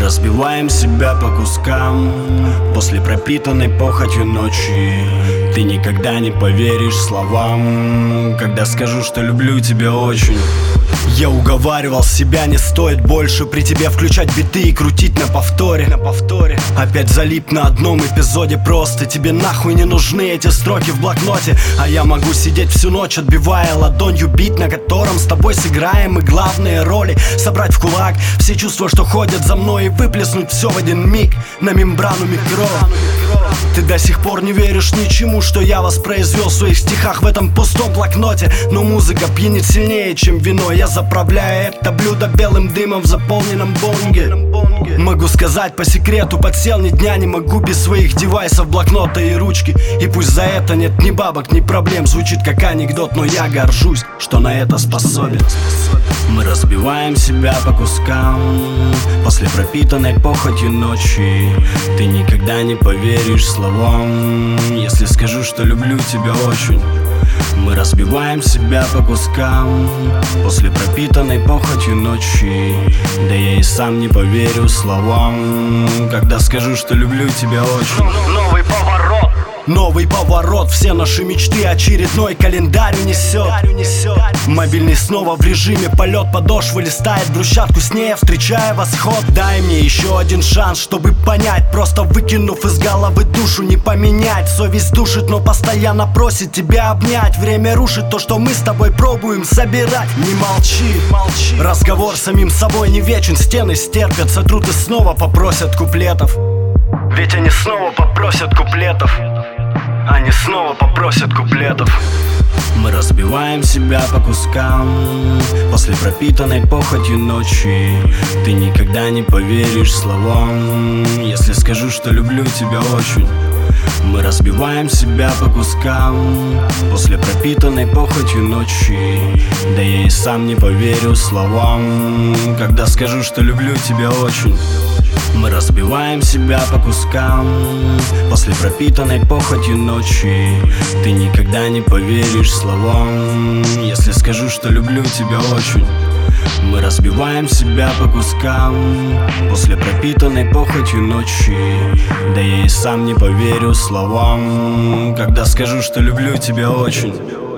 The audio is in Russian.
разбиваем себя по кускам после пропитанной похотью ночи. Ты никогда не поверишь словам, когда скажу, что люблю тебя очень. Я уговаривал себя, не стоит больше при тебе включать биты и крутить на повторе. Опять залип на одном эпизоде просто. Тебе нахуй не нужны эти строки в блокноте. А я могу сидеть всю ночь, отбивая ладонью бит, на котором с тобой сыграем и главные роли. Собрать в кулак все чувства, что ходят за мной, и выплеснуть все в один миг на мембрану микро. Ты до сих пор не веришь ничему, что я воспроизвел в своих стихах в этом пустом блокноте. Но музыка пьянит сильнее, чем вино. Я заправляю это блюдо белым дымом в заполненном бонге. Могу сказать по секрету, подсел ни дня не могу без своих девайсов, блокнота и ручки. И пусть за это нет ни бабок, ни проблем. Звучит как анекдот, но я горжусь, что на это способен. Мы разбиваем себя по кускам после пропитанной похотью ночи. Ты никогда не поверишь словам, если скажу, что люблю тебя очень. Мы разбиваем себя по кускам после пропитанной похотью ночи. Да я и сам не поверю словам, когда скажу, что люблю тебя очень. Новый поворот, все наши мечты очередной календарь унесет. Мобильный снова в режиме полет, подошвы листает брусчатку с ней, встречая восход. Дай мне еще один шанс, чтобы понять, просто выкинув из головы душу не поменять. Совесть душит, но постоянно просит тебя обнять. Время рушит то, что мы с тобой пробуем собирать. Не молчи, разговор с самим собой не вечен. Стены стерпят, сотрут и снова попросят куплетов. Ведь они снова попросят куплетов. Они снова попросят куплетов. Мы разбиваем себя по кускам после пропитанной похотью ночи. Ты никогда не поверишь словам, если скажу, что люблю тебя очень. Мы разбиваем себя по кускам после пропитанной похотью ночи. Да я и сам не поверю словам, когда скажу, что люблю тебя очень. Мы разбиваем себя по кускам после пропитанной похотью ночи. Ты никогда не поверишь словам, если скажу, что люблю тебя очень. Мы разбиваем себя по кускам после пропитанной похотью ночи. Да я и сам не поверю словам, когда скажу, что люблю тебя очень.